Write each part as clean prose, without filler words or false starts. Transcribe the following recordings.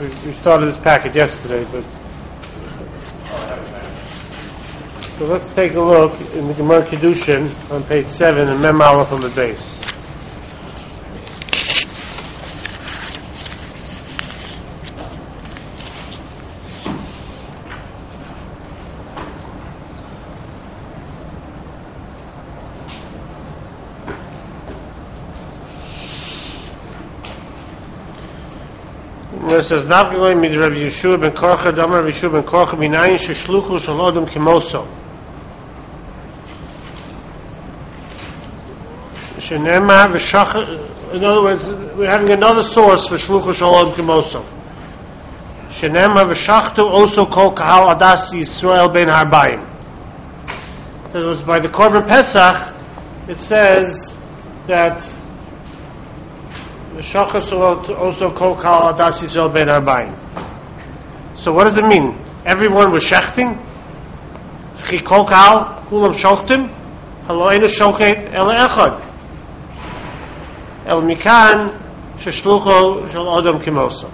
We started this packet yesterday, but so let's take a look in the Gemara Kiddushin on page 7 and Mem Aleph on the base. It says, "Navgaloy mid Rabbi Yeshua ben Korcha, Damar Rabbi Yeshua ben Korcha, minayin sheshluchu shel odom kimoso." Shenema v'shach. In other words, we're having another source for shluchu shel odom kimoso. Shenema v'shachtu also kol kahal adas Yisrael ben harbayim. It was by the Korban Pesach. It says that also kol kal adas Yisrael ben harbayim. So what does it mean? Everyone was shechting? V'chi kol kal kulam shochtim? Halo einu shochet ele echad. El mikan sheshlucho shel odom kimoso.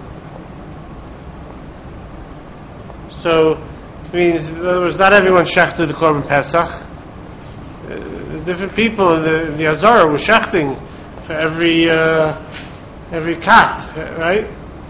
So it means, in other words, not everyone shechted the Korban Pesach. Different people in the Azara were shechting for every cat, right?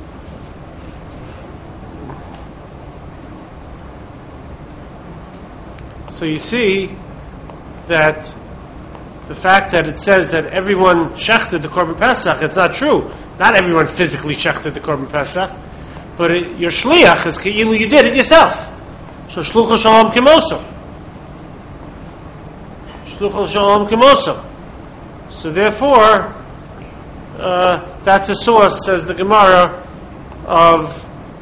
So you see that the fact that it says that everyone shechted the Korban Pesach, it's not true. Not everyone physically shechted the Korban Pesach, but your shliach is ke'ilu you did it yourself. So shlucho shalom kimoso. Shlucho shalom kimoso. So therefore, that's a source, says the Gemara, of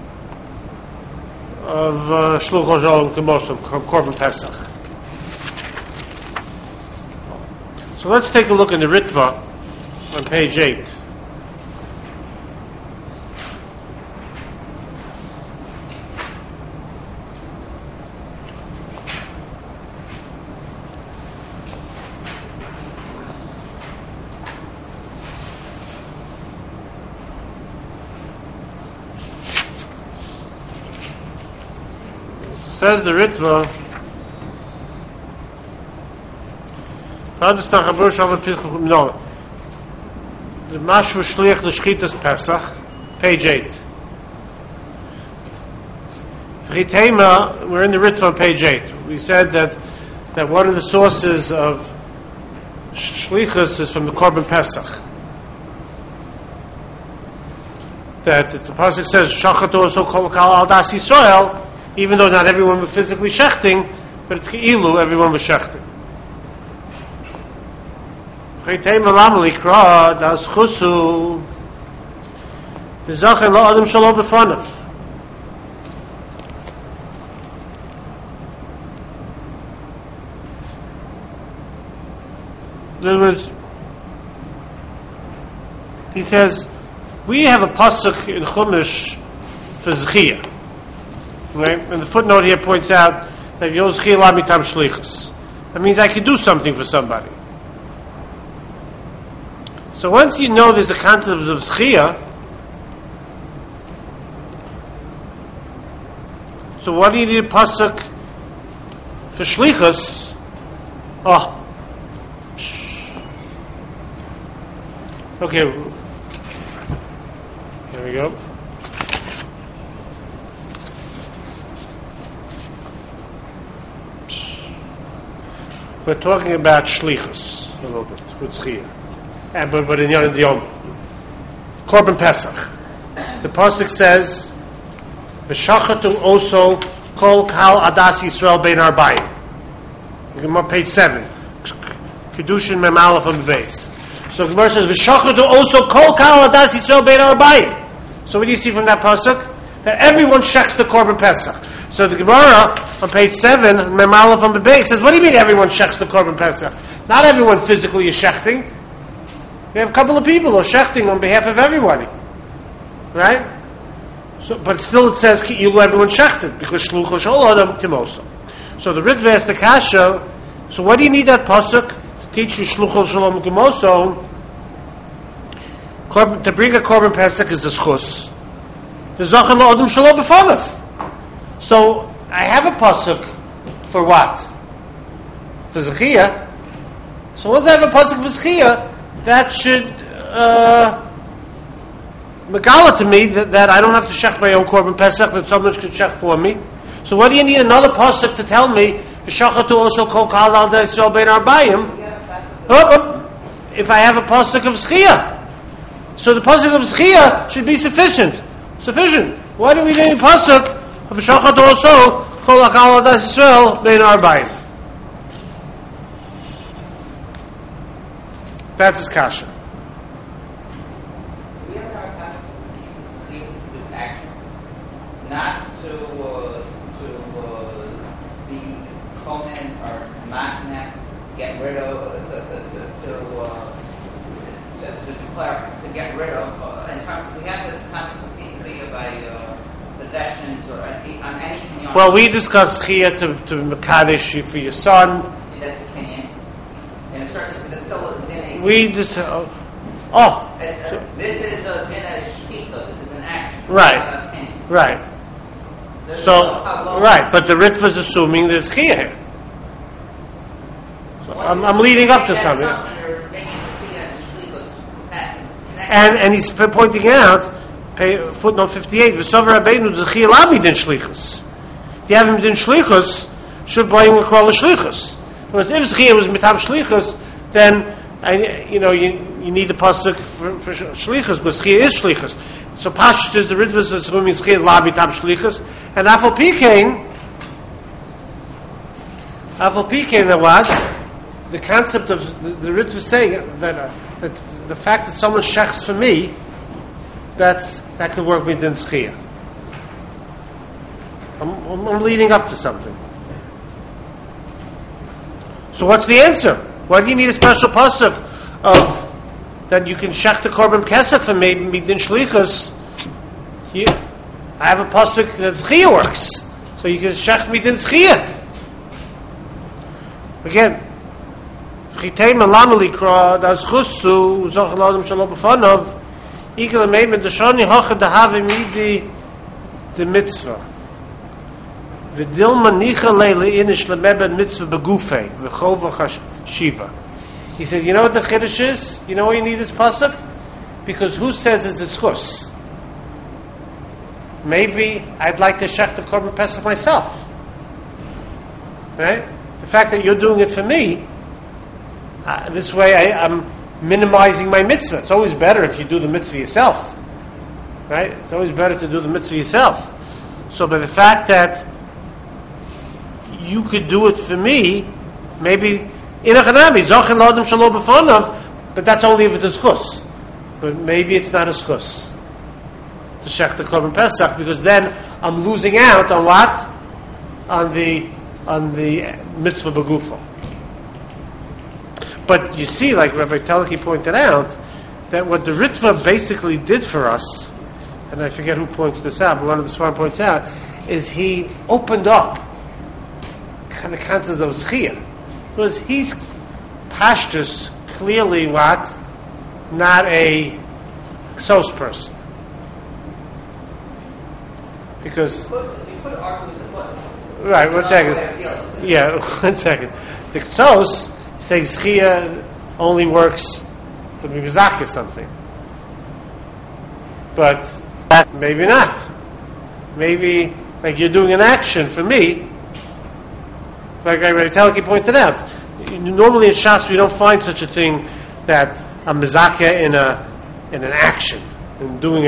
shlucho shalom kimoso, Korban Pesach. So let's take a look in the Ritva on page 8. Says the Ritva, the Mashvu Shliach L'Shchitas Pesach, page 8. We're in the Ritva on page 8. We said that one of the sources of Shlichus is from the Korban Pesach. That the Pasuk says, Shachatu also kol kal al das Yisrael, even though not everyone was physically shechting, but it's ke'ilu, everyone was shechting. Chaytei malam likra das chusu v'zachen lo adam shalo b'fanav. In other words, he says, we have a pasuk in Chumash for Zechiyah. Right? And the footnote here points out that Yozchiyah la mitam shlichus. That means I can do something for somebody. So once you know there's a concept of Zechiyah, so what do you need a pasuk for shlichus? Oh. Okay. There we go. We're talking about shlichus a little bit with Zechiyah, but in Yom Korban Pesach, the pasuk says, "V'shachatu also kol kal adas Yisrael bein harbayim." Gemara page 7, Kiddushin Mem Aleph on the base. So Gemara says, "V'shachatu also kol kal adas Yisrael bein harbayim." So what do you see from that pasuk? That everyone shechs the Korban Pesach. So the Gemara on page 7, Mem Aleph on the base, says, what do you mean everyone shechs the Korban Pesach? Not everyone physically is shechting. You have a couple of people who are shechting on behalf of everybody. Right? So, but still it says, everyone shechted, because shlucho shel odom kimoso. So the Ritva asked the Kasha, so what do you need that pasuk to teach you shlucho shel odom kimoso? To bring a Korban Pesach is a schus. V'zochen la'odem shelo b'fanav. So I have a pasuk for what? For Zechiyah. So once I have a pasuk for Zechiyah, that should megala to me that I don't have to shech my own korban pesach, that someone should shech for me. So what do you need another pasuk to tell me? V'shachatu also kol kal al Yisrael bein arbayim. If I have a pasuk of Zechiyah. So the pasuk of Zechiyah should be sufficient. Why do we need a pasuk of Shachat also Kol Hakal Adas Yisrael Bein Arbayim? That's his kasha. We have our pasuk to do actions, not to be kohen or matna, get rid of, to declare, to get rid of, in terms of, we have this concept of being clear by possessions or on anything. Well, we discussed Chiyah to Mekadesh for your son. That's a Kenyan. And it's certainly, that's still a din. We just, this is a din shkita, this is an action. Right. Not a Kenyan. Right. But the Ritva is assuming there's Chiyah here. So I'm leading up to something. And he's pointing out, footnote 58, V'sover Rabbeinu Zechiyah Lami din shlichus. If you have him din shlichus, should blame the call of shlichus. Because if Zechiyah was mitam shlichus, then you need the pasuk for shlichus, but Zechiyah is shlichus. So Pashut is the Ritva assuming Zechiyah Lami mitam shlichus, and Afal Pikein, that what? The concept of the Ritva saying that the fact that someone shechs for me, that could work with din Zechiyah. I'm leading up to something. So what's the answer? Why do you need a special pasuk of that you can shech the korban kesef for me din shlichus? I have a pasuk that Zechiyah works, so you can shech me din Zechiyah. Again. Chitei melameli kra das chusu zoch ladam shalom b'fanav ikel meimen deshani hachad dehave midi the mitzvah v'dilma nicha leile inish lemeben mitzvah begufei v'chova shiva. He says, you know what the chiddush is? You know why you need this pasuk? Because who says it's a schus? Maybe I'd like to shech the korban pesach myself. Right? The fact that you're doing it for me. This way I'm minimizing my mitzvah. It's always better if you do the mitzvah yourself. Right? It's always better to do the mitzvah yourself. So by the fact that you could do it for me, maybe but that's only if it's a schus. But maybe it's not a schus to shech the korban pesach, because then I'm losing out on what? On the mitzvah begufo. But you see, like Rabbi Teleki pointed out, that what the Ritva basically did for us, and I forget who points this out, but one of the Sfarim points out, is he opened up the concept of Zechiyah. Because he's pashtus, clearly what? Not a Ksos person. Because... You put an argument with the foot. Right, 1 second. Yeah, 1 second. The Ksos say Zechiyah only works to be mizak or something. But maybe not. Maybe, like you're doing an action for me, like Rabbi Teleki pointed out. Normally in Shas we don't find such a thing that a mizaka in an action, in doing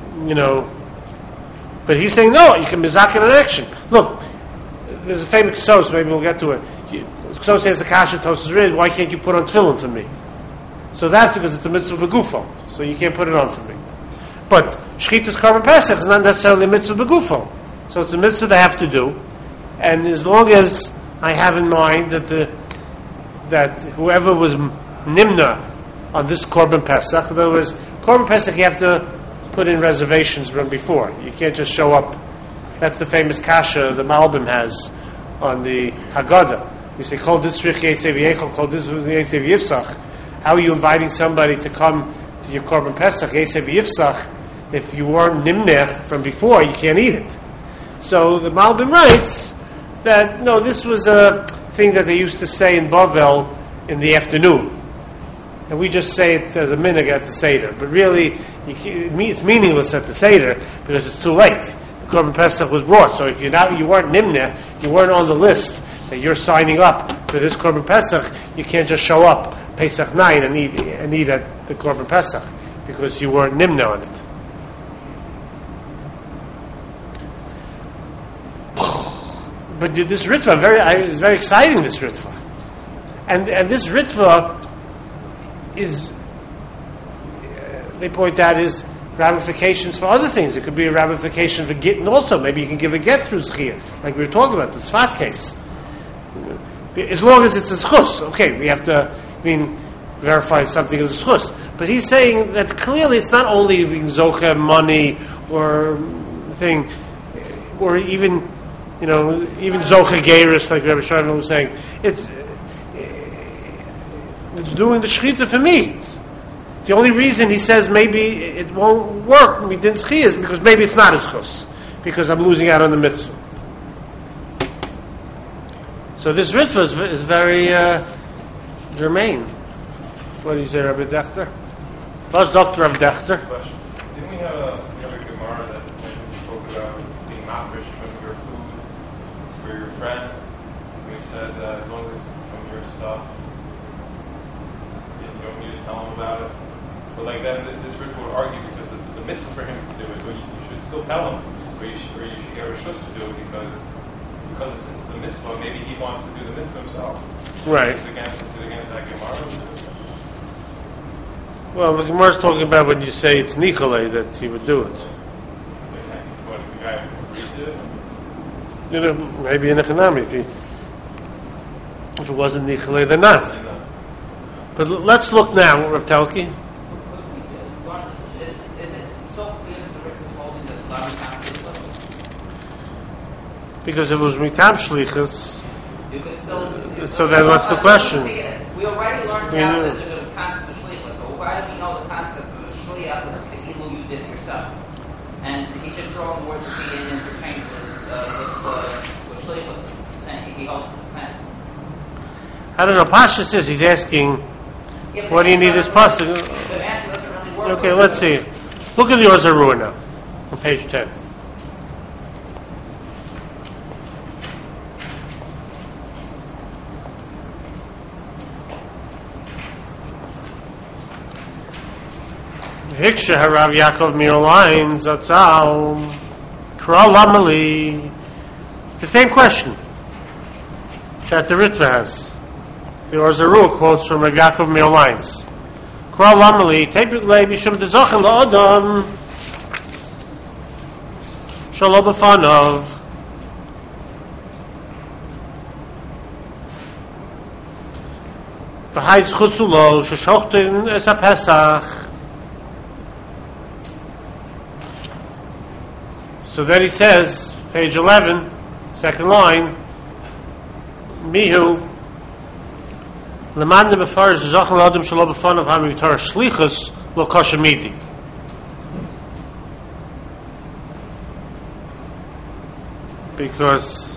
but he's saying no, you can mizaka in an action. Look, there's a famous Ksos, maybe we'll get to it. So says the kasha Tosas Rid, why can't you put on tefillin for me? So that's because it's a mitzvah begufo, so you can't put it on for me. But shchitas korban pesach is not necessarily a mitzvah begufo, so it's a mitzvah they have to do. And as long as I have in mind that whoever was nimna on this korban pesach, in other words, korban pesach you have to put in reservations from before. You can't just show up. That's the famous kasha the Malbim has on the Haggadah. You say, "Kol disrich yesev yechol, kol disrich yesev yifsach." How are you inviting somebody to come to your korban pesach yesev yifsach if you weren't nimneh from before, you can't eat it. So the Malbim writes that, no, this was a thing that they used to say in Bavel in the afternoon. And we just say it as a minhag at the Seder. But really, it's meaningless at the Seder because it's too late. The Korban Pesach was brought. So if you weren't nimneh, you weren't on the list that you're signing up for this Korban Pesach, you can't just show up Pesach 9 and eat at the Korban Pesach because you weren't nimneh on it. But this Ritva is very exciting. This Ritva, and this Ritva is, they point out, is ramifications for other things. It could be a ramification for Gittin also. Maybe you can give a get through Zchiyah, like we were talking about the Tzfat case. As long as it's a schus, okay, we have to verify something as a schus. But he's saying that clearly it's not only being zoche money or thing, or even zoche geiris, like Rabbi Sharma was saying. It's doing the shechita for me. The only reason he says maybe it won't work when we didn't schiyah is because maybe it's not as chus, because I'm losing out on the mitzvah. So this ritva is very germane. What do you say, Rabbi Dechter? What's Dr. Rabbi Dechter? Didn't we have a Gemara that spoke about being mafresh from your food for your friend? We said that as long as it's from your stuff, you don't need to tell him about it. But like then this ritual would argue because it's a mitzvah for him to do it, so you should still tell him, or you should get a shush to do it because since it's a mitzvah, maybe he wants to do the mitzvah himself. Right. It's against that Gemara. Well, the Gemara is talking about when you say it's Nikolai that he would do it. What, the guy who did it? Maybe in a Chanami. If it wasn't Nikolai, then not. No. But let's look now, Rav Telki. Is it so clear that the Rit was holding that Lavi Tam Because if it was Mitam Shlichus, you can still... so then what's the question? We already learned out that there's a concept of Shlichus, but why do we know the concept of Shliach was the evil you did yourself? And he's just throwing words at me and interchangeable with Shlichus saying he holds the same. I don't know. Pasha says he's asking, what do you need this pasuk? The answer doesn't really work. Okay, let's see. Look at the Ozarua now, on page 10. Hiksha Harav Yaakov Mirolain Zatzal Kral Lamali. The same question that the Ritva has. The Ozarua quotes from Rav Yaakov Mirolain. Kral Lamali Tebit Le Mishum Dezachem LaAdam Shalom B'Fanav. V'hai Zchusulo Sheshochtin Es HaPesach. So then he says, page 11, second line, Mihu, Leman Befar is Zachan Adam Shalom B'Fanav HaMitar Shlichus Lo Kosher Midi. Because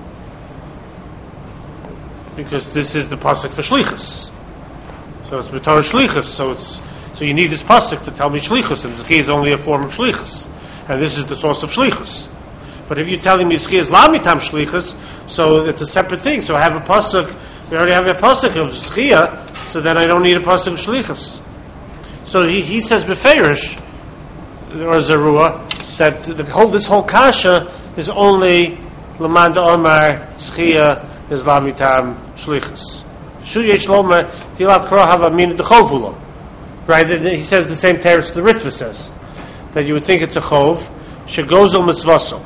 this is the pasuk for Shlichus. So it's Mitar Shlichus. So you need this pasuk to tell me Shlichus, and Zechiyah is only a form of Shlichus. And this is the source of shlichus. But if you're telling me Zechiyah is lamitam shlichus, so it's a separate thing. So I have a pasuk. We already have a pasuk of Zechiyah, so then I don't need a pasuk of shlichus. So he says beferish or Zarua that this whole kasha is only lamand omar Zechiyah is lamitam shlichus. Shu yesh lomar tilap krohav amin dechovulo. Right? He says the same teretz the Ritva says. That you would think it's a chov, shegozel mitzvaso.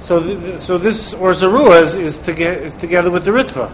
So this or Zarua is together with the Ritva.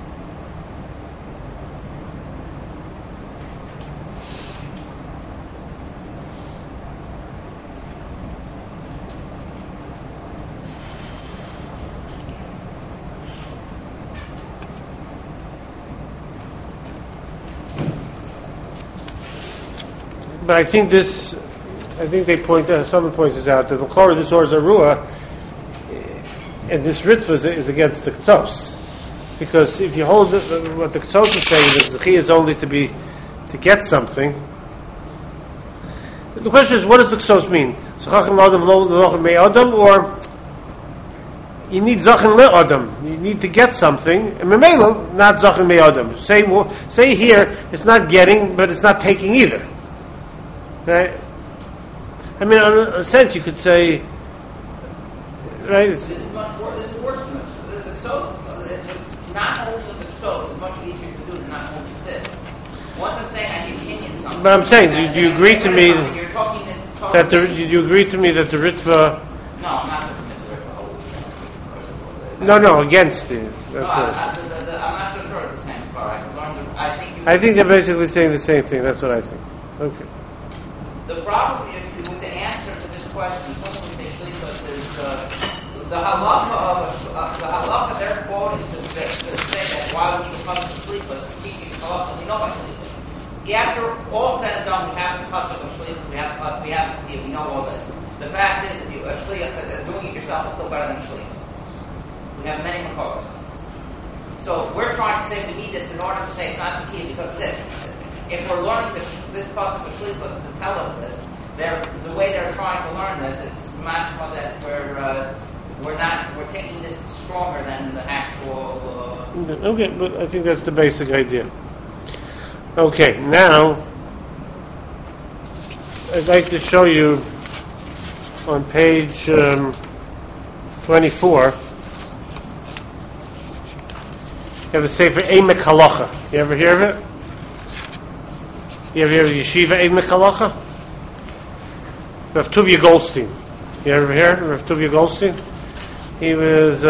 But I think someone points this out, that the Chor, this or Zarua, and this Ritva is against the K'tzos. Because if you hold what the K'tzos is saying, that Zechi is only to get something. The question is, what does the K'tzos mean? Or you need Zachin le'adam. You need to get something. And Memelo, not Zachin me'adam. Say here, it's not getting, but it's not taking either. Right? I mean, in a sense, you could say, right? This is much worse. This is worse than this. The K'tzos, not holding the K'tzos is much easier to do than not holding this. Once I'm saying I continue something. But I'm saying, do you agree to me you're talking that you agree to me that the Ritva? No, I'm not going to the Ritva holds the same. No, against it. I'm not so sure it's the same spot. I think they're basically saying the same thing. That's what I think. Okay. The problem with the answer to this question, something they shlichus, is the halacha they're quoting to say that why we need to pasuk shlichus, teaching halacha, we know about shlichus. After all said and done, we have the pasuk of shlichus, we have we know all this. The fact is, if you doing it yourself is still better than shlichus. We have many makoros on this. So we're trying to say we need this in order to say it's not the key because of this. If we're learning this pasuk of shlichus to tell us this, the way they're trying to learn this, it's mashma that we're taking this stronger than the actual. Okay, but I think that's the basic idea. Okay, now I'd like to show you on page 24. You have a sefer Eimek Halacha. You ever hear of it? You ever hear of Yeshiva Eimek Halacha? Rav Tuvia Goldstein. You ever hear of Rav Tuvia Goldstein? He was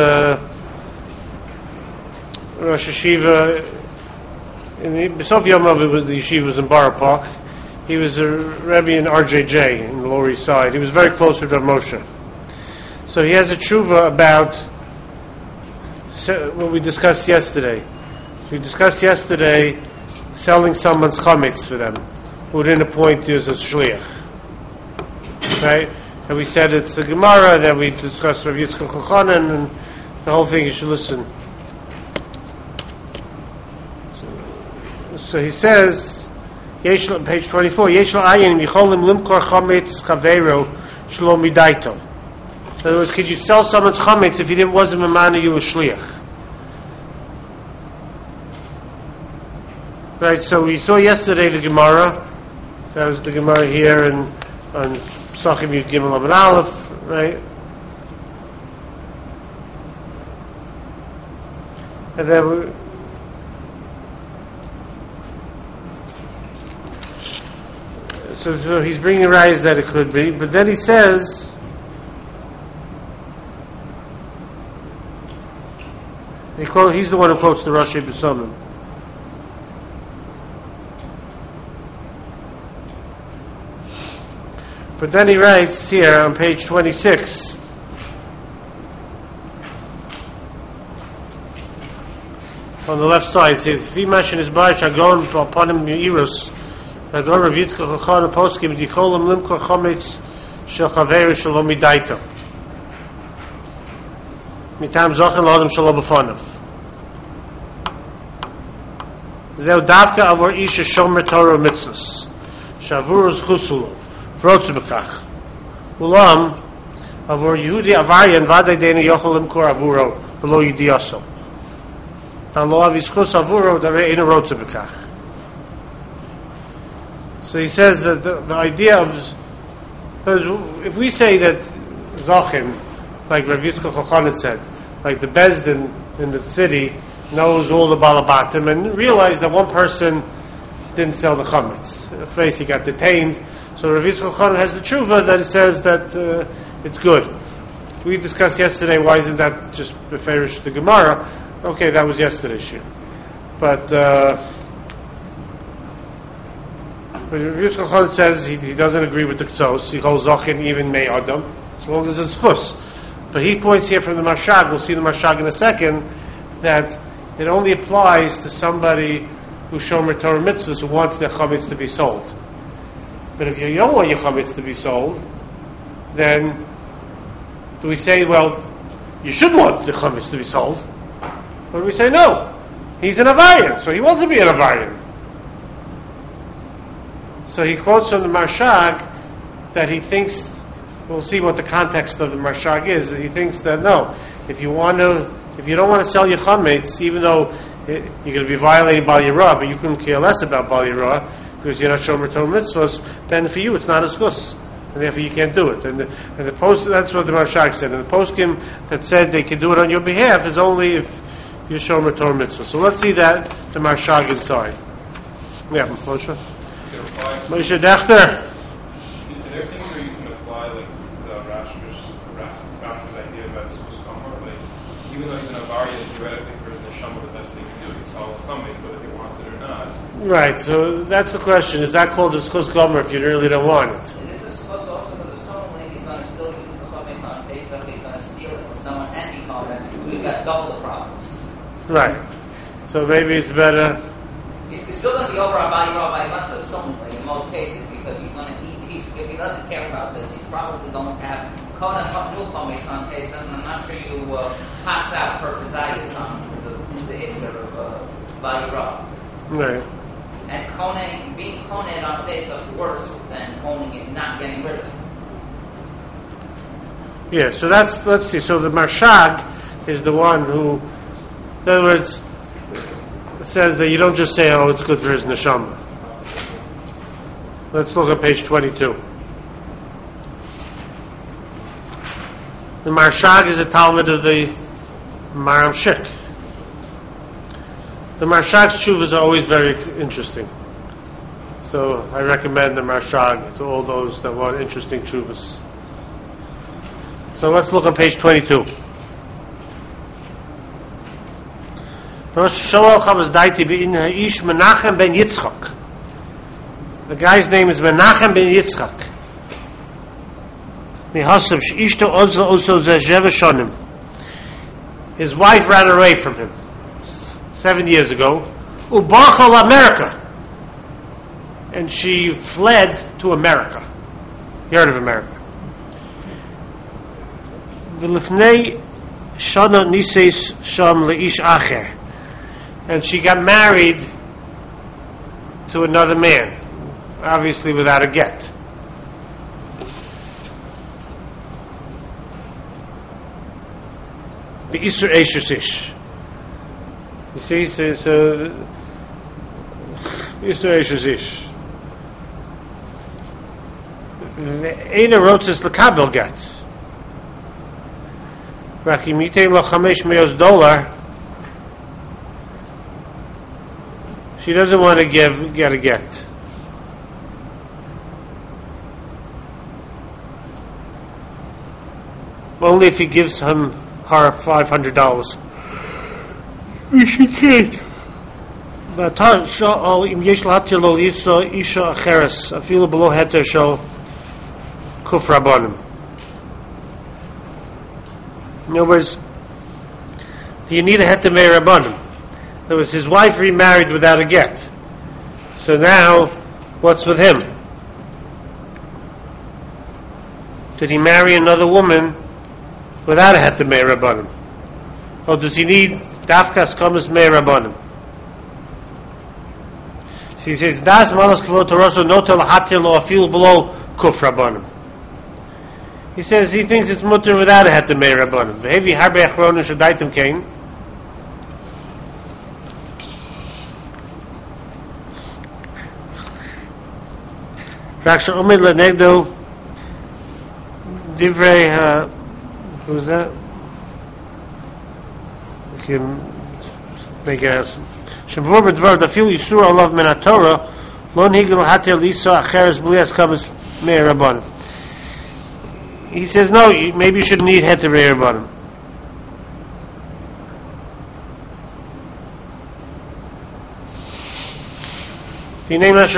Rosh Yeshiva. In the Sof Yomov, the yeshiva was in Borough Park. He was a Rebbe in RJJ in the Lower East Side. He was very close with Rav Moshe. So he has a tshuva about what we discussed yesterday. We discussed yesterday selling someone's chametz for them who didn't appoint you as a shliach. Right? And we said it's a Gemara, and then we discussed Rav Yitzchak Chochanan, and the whole thing, you should listen. So he says, page 24, Yesh la'ayin yicholim limkor chametz chaveiro shlo midaito. In other words, could you sell someone's chametz if he wasn't mamana you a shliach? Right, so we saw yesterday the Gemara. That was the Gemara here on Psachim Yud Gimel Amud Aleph, right? And then so he's bringing rise that it could be, but then he says, he's the one who quotes the Rashi B'Samim. But then he writes here on page 26, on the left side, it says, Fimash in his bar, Shagon, upon him, Yuirus, Shagon, Rav Yitzchak, Chachan, Poskim, Dicholim, Limkor, Chometz, Shel Chaveru, Shalom, Midaito. Mitam Zochen, Lodem, Shalom, B'Fonav. Zeu Davka, Avor Isha, Shomer, Torah, Mitzvahs. Shavurus, Chusulo. Vrotze Bekach. Ulam, Avor Yehudi, Avarian, Vadei Dena, Yochel, Limkor, Avuro, Below Yidiyaso. So he says that the idea of, if we say that Zachim, like Rav Yitzchak Chochanan said, like the Bezdin in the city knows all the Balabatim and realized that one person didn't sell the chametz. At first he got detained. So Rav Yitzchak Chochanan has the tshuva that it says that it's good. we discussed yesterday, why isn't that just beferish the Gemara? Okay, that was yesterday's shir. But Yitzchak Chon says he doesn't agree with the Ksos. He holds Zachin even May Adam, as long as it's Chus. But he points here from the Marshag, we'll see the Marshag in a second, that it only applies to somebody who shomer Torah mitzvahs, who wants their chametz to be sold. But if you don't want your chametz to be sold, then do we say, well, you should want the chametz to be sold? Or do we say, no, he's an Avarian, so he wants to be an Avarian. So he quotes from the Marshag that he thinks, we'll see what the context of the Marshag is, he thinks that no, if you don't want to sell your chametz, even though you're going to be violating Bal Yirah, but you couldn't care less about Bal Yirah, because you're not shomer Torah mitzvahs, then for you it's not as chus, and therefore you can't do it. And the post, that's what the Marshag said. And the poskim that said they can do it on your behalf is only if you're shomer Torah mitzvahs. So let's see that the Marshag inside. Yeah, Moshe. Moshe Dachter. Are there things where you can apply like the Rashba's idea about Sus Kamar? Like, even though he's an Avarian, theoretically for his neshama, the best thing to do is to sell his chametz, whether he wants it or not. Right, so that's the question. Is that called a Sus Gomer if you really don't want it? And this is supposed also for the someone he's going to still use the chametz on Pesach, he's going to steal it from someone and become it, so he's got double the problems. Right. So maybe it's better. He's still going to be over on Bal Yirah by much of someone in most cases, because he's going to if he doesn't care about this, he's probably going to have Kona new chametz on Pesach, and I'm not sure you pass out for Kazayas on the Isser of Bal Yirah. Right. And being Kohen on Pesach is worse than owning it, not getting rid of it. Yeah, so let's see. So the Marshag is the one who, in other words, says that you don't just say, oh, it's good for his neshama. Let's look at page 22. The Marshag is a Talmud of the Maram Shik. The Marshag's tshuvas are always very interesting. So I recommend the Marshag to all those that want interesting tshuvas. So let's look on page 22. The guy's name is Menachem ben Yitzchak. His wife ran away from him 7 years ago. Ubachal America. And she fled to America. You heard of America. And she got married to another man, obviously without a get. The Isur Eishusish. You see, so Isur Eishusish. Eina wrote this L'kabel get. Rakim Yitei Lo $500. She doesn't want to get a get. Only if he gives her $500. She can't. But im yesh lahatir lo liso isha acheres afilu below heter shel kuf rabbanim. In other words, do you need a heter mei rabbanim? In other words, his wife remarried without a get. So now, what's with him? Did he marry another woman without a heter mei rabbanim? Or does he need dafkas kamas mei rabbanim? So he says, das malas kavod toroso notel hatil lo afil below kuf rabbanim. He says he thinks it's mutter without a heter mei rabbanim. Vehevi harbe achronim shadaitim kain. Raksha Umid Lenegdo Divrei who's that? I can make a Shavur B'dvar Dafil Yisur Olav Min HaTorah Lo Nigel Hatel Isa Acheres B'lias Kamas Mei Rabban. he says, no, maybe you shouldn't need heter me'erabanim. Oh,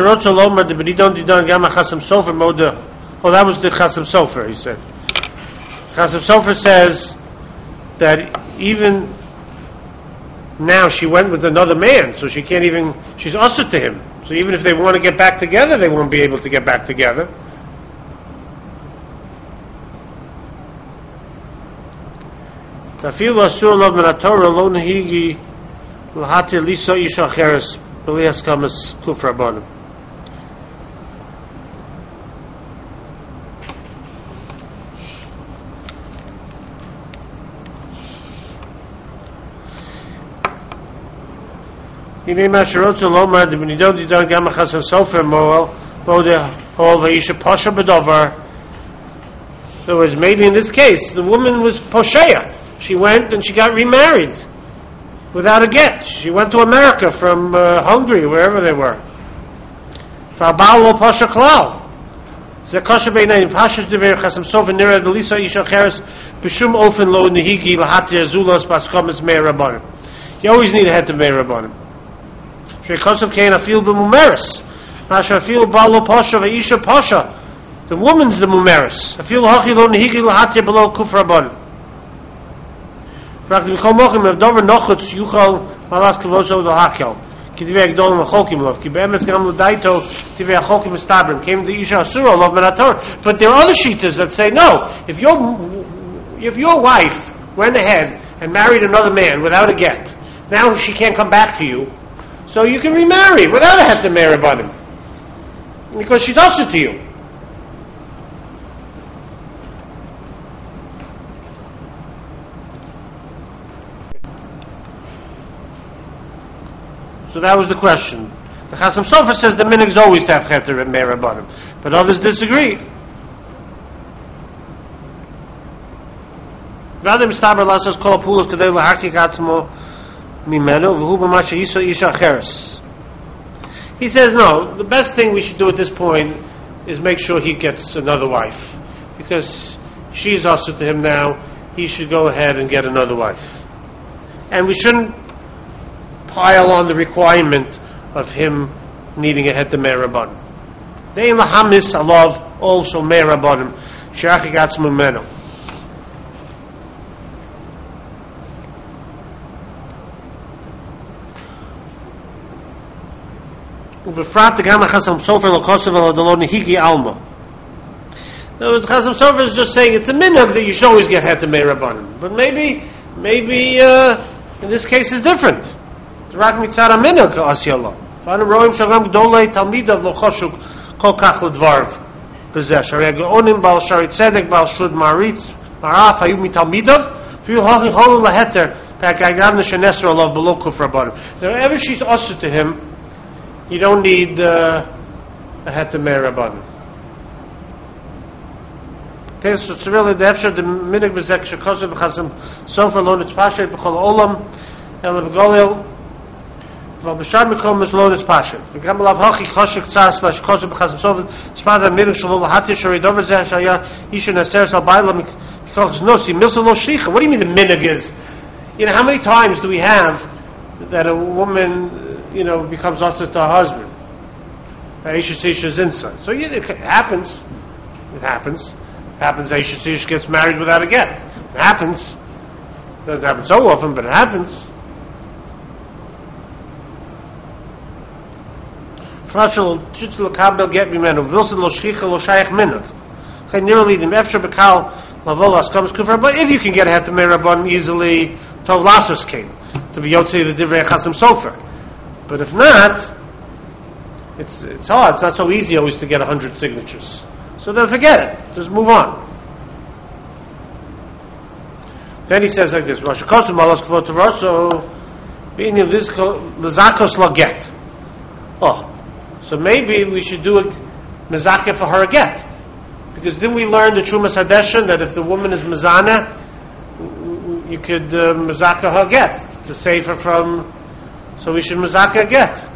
that was the Chasam Sofer, he said. Chasam Sofer says that even now she went with another man, so she can't even, she's usher to him. So even if they want to get back together, they won't be able to get back together. Elias Kamas Kufra Bonim. Yimei Masharot Lomar the Benidot Didon Gamma Chasam Sofer Moel Bode Hol Vaisha Pasha Bedovar. In other words, maybe in this case the woman was Posheya. She went and she got remarried without a get. She went to America from Hungary, wherever they were. Fa'balo Pasha Klal. Ze Kasha Beinayim Pasha's Dever Chasam Sofer Nira Delisa Isha Cheres B'Shum Ofen Lo Nehigi Lahati Azulas Baschomes Mei Rabbanim. You always need a head to Mei Rabbanim. Shekosov Kain Afil B'Mumeres. Masha Afil Balo Pasha Ve'isha Pasha. The woman's the Mumeres. Afil Hachi Lo Nehigi Lahati Below Kuf Rabbanim. Fragt mich kaum machen, wenn dover noch zu Juchal Malas Kloso do Hakel. Kidve Gdol Machokim Lov. Kibemes Gam Daito Tive Chokim Stabrim. Came the Isha Asura Lov Menator. But there are other shitas that say no. If your wife went ahead and married another man without a get, now she can't come back to you. So you can remarry without a heter me'erabanim. Because she does it to you. So that was the question. The Chasam Sofer says the minhag is always to have heter and me'erabanim, but others disagree. Rather, Mistaber Lassos Kol Pulos Kadei Lahakik Atzmo Mimeno V'hu B'Masha Yisrael Isha Cheres. He says no. The best thing we should do at this point is make sure he gets another wife, because she's also to him now. He should go ahead and get another wife, and we shouldn't pile on the requirement of him needing a heter me'erabanim. Dein lahamis alav ol shel me'erabanim she'achik atzmo mimeno. Ubefrat the Gamma Chasam Sofer lo Kosovo lo Delo Nehigi Alma. The Chasam Sofer is just saying it's a minhag that you should always get heter me'erabanim, but maybe in this case is different. It's rak mitzara minhag asiyallah. V'anu roim shalom gdolei talmidav lo choshuk kol kach ledvarv b'zeh sharei geonim bal shari tzedek bal shud maritz maraf hayu mitalmidav v'yu hachi cholu laheter p'akagavne shenesra alav below kuf rabbanim. Whenever she's usher to him, you don't need a heter me'erabanim. Okay, so it's really the hefsher the minhag b'zeh shekosher b'chasam sofer lo nitzpashet b'chol olam el b'golel v'al b'shar mikom is lo nitzpashet v'gam alav hachi choshek tzas v'shekosher b'chasam sofer tzpada minhag shelo lahati sharei dover zeh shaya isha naseres al ba'ila mikochs nosi milsa lo shlicha. What do you mean the minhag is? You know, how many times do we have that a woman becomes usher to her husband? Aisha Sisha's inside. So it happens. It happens. Aisha Sisha gets married without a get. It happens. It doesn't happen so often, but it happens. Frashal Chitzul Kabel get mimenu. Wilson lo shchicha lo shayach minhag. Nearly the mefsher bekal lavolas comes kufar. But if you can get a heter me'erabanim easily, tov lasos came to be yotzi the divrei Chasam Sofer. But if not, it's hard. It's not so easy always to get 100 signatures. So then forget it. Just move on. Then he says like this: so maybe we should do it mezakeh for her a get, because didn't we learn the Trumas Hadeshen that if the woman is mezana, you could mezakeh her get to save her from. So we should mezakeh get.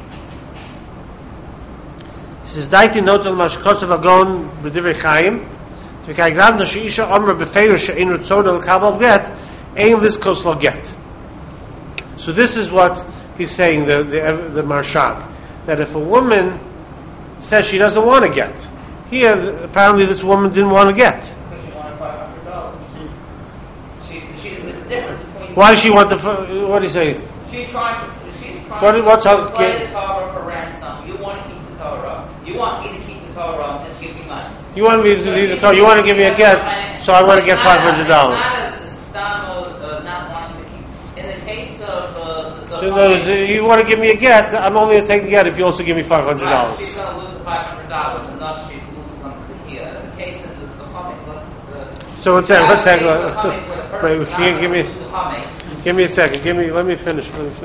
He says, "Daiti notel mashkosav agon b'divrei Chaim So this is what he's saying, the Marshal, that if a woman says she doesn't want to get, here apparently this woman didn't want to get. Because she wanted $500. There's a difference between. Why does she want what do you say? She's trying to What's her play the Torah for ransom. You want to keep the Torah. You want me to keep the Torah and just give me money. You want me to leave the Torah. You want to give me a get, so I want to get $500. It's not a stam of not wanting to keep. In the case of you want to give me a get, I'm only going to take the get if you also give me $500. Right, she's going to lose the $500, and thus she's losing them to here. As a case of the chametz, so let's take. Give me a second. Let me finish.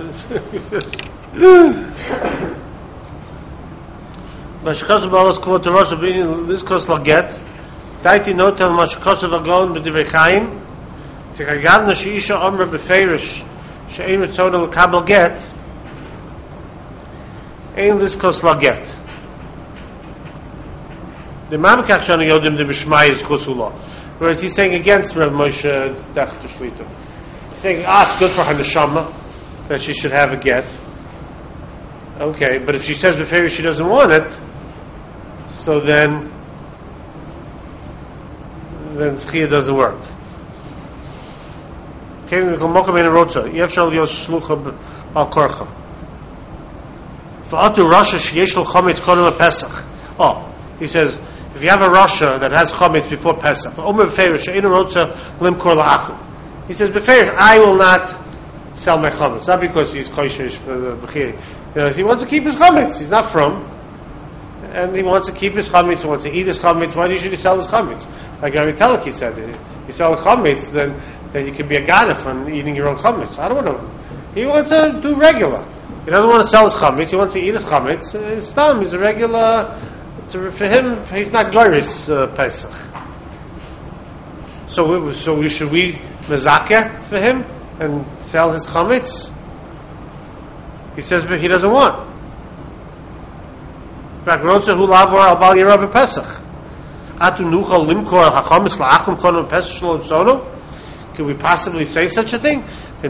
Mashkasav Balas Kvot Rosh being this cause get. Daiti notel Mashkasav Agon b'divrei Chaim. Tikagavna sheisha omer beferish she'ein ritzona l'kabel get. Ein this cause get. The Mamkach Shana Yodim de B'Shmai is Chusula. Whereas he's saying against Rav Moshe Dechta Shlita. He's saying, it's good for her neshama that she should have a get. Okay, but if she says before she doesn't want it, so then Zchiyah doesn't work. He says, if you have a Rasha that has chametz before Pesach, he says, I will not sell my chametz, not because he's kosher for the bechir. He wants to keep his chametz. He's not from, and he wants to keep his chametz. He wants to eat his chametz. Why should he sell his chametz? Like Aritelaki said, if you sell a chametz, then you can be a ganef on eating your own chametz. I don't want to. He wants to do regular. He doesn't want to sell his chametz. He wants to eat his chametz. He's dumb. He's a regular. For him, he's not Goris Pesach. So should we mezakeh for him and sell his chametz? He says, but he doesn't want. Can we possibly say such a thing?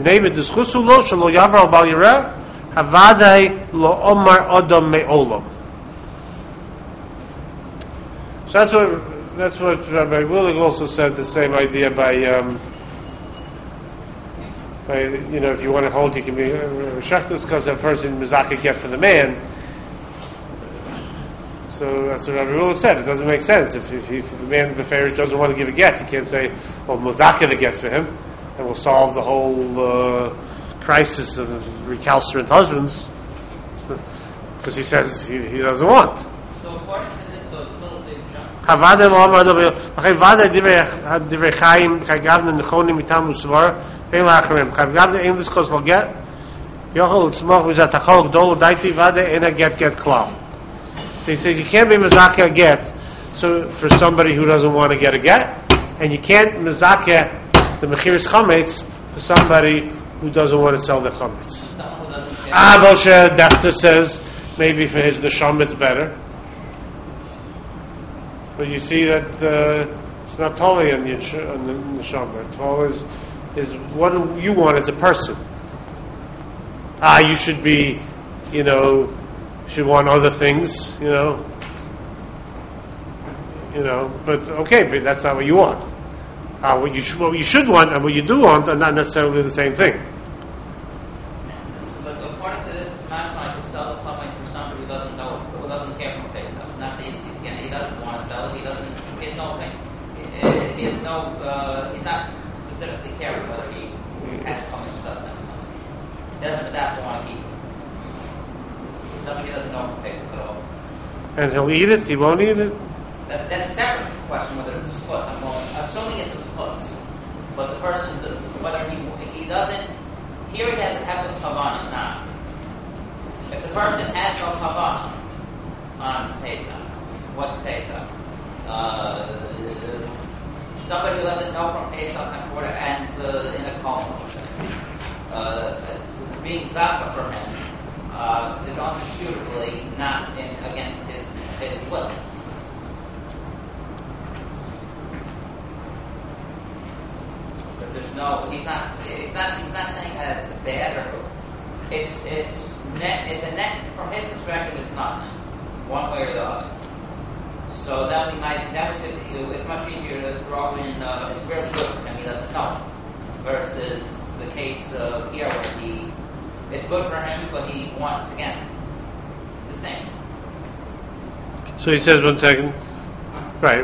So that's what Rabbi Willig also said. The same idea by if you want to hold, you can be shechtus because a person mizaka get for the man. So that's what Rabbi Willig said. It doesn't make sense if the man beferish doesn't want to give a get, you can't say, well, mizaka the get for him, and we'll solve the whole crisis of recalcitrant husbands because he says he doesn't want. So according to this, though, it's still a big jump. Havadem Omar Havadem Divrei Chaim Kagavna Nechoni Mitam Usvar Ein Lacharem Kagavna Ein This Kos Lo Get Yochel Tzmoch V'Zatachol Gdol Daiti Vade Ein Get Klal. So he says you can't be mezakeh a get so for somebody who doesn't want to get a get, and you can't mezakeh the mechiras chametz for somebody who doesn't want to sell the chametz. Moshe Dechta says maybe for his neshama it's better. But you see that it's not totally on the neshama. It's always is what do you want as a person. You should be, should want other things, But okay, but that's not what you want. What you should want and what you do want are not necessarily the same thing. But according to this, it's mashma to sell the chametz for somebody who doesn't know, who doesn't care from Pesach. Not that he doesn't want to sell it. He doesn't. He has no thing. He has no. He's not specifically caring whether he has chametz or doesn't have chametz. He doesn't adapt to want to keep it. Somebody doesn't know from Pesach at all. And he'll eat it. He won't eat it. That's a separate question whether it's a schus. I'm assuming it's a schus, but the person whether he doesn't. Here he doesn't have the kavanah now. If the person has no kavanah on Pesach, what's Pesach? Somebody who doesn't know from Pesach and in a coma or something. Being zaka for him is undisputably not against his will. no. He's not saying that it's bad or good. It's a net from his perspective. It's nothing, one way or the other. So it's much easier to throw in. It's really good for him. He doesn't know. Versus the case here where it's good for him, but he wants against it. Distinction. So he says, one second. Right.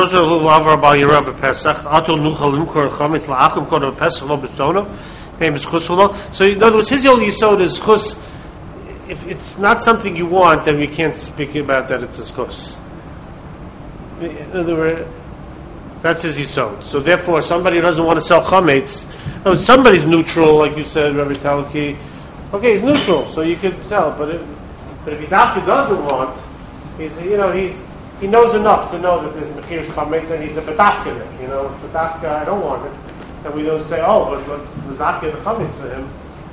So in other words, his only yisod is chus. If it's not something you want, then we can't speak about that it's a chus. In other words, that's his yisod. So therefore, somebody who doesn't want to sell chametz, somebody's neutral, like you said, Rabbi Talki. Okay, he's neutral, so you could sell. But if he doesn't want, he knows enough to know that there's mechir chametz, and he's a bedafka. Bedafka, I don't want it, and we don't say, but let's mezakeh the chametz for him.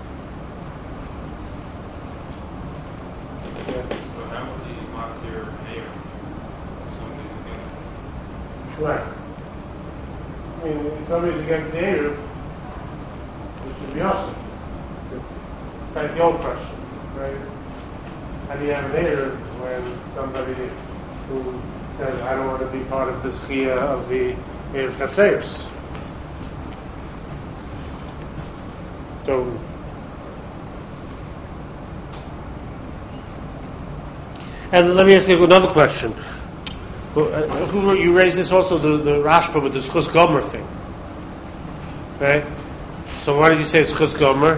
Right. I mean, if somebody's against the Eruv, which would be awesome. It's like the old question, right? How do you have an Eruv when somebody who says, I don't want to be part of the schia of the Eruv Chatzeus? So, and let me ask you another question. You raised this also, the Rashba with the Schus Gomer thing. Right? So why did you say Schus Gomer?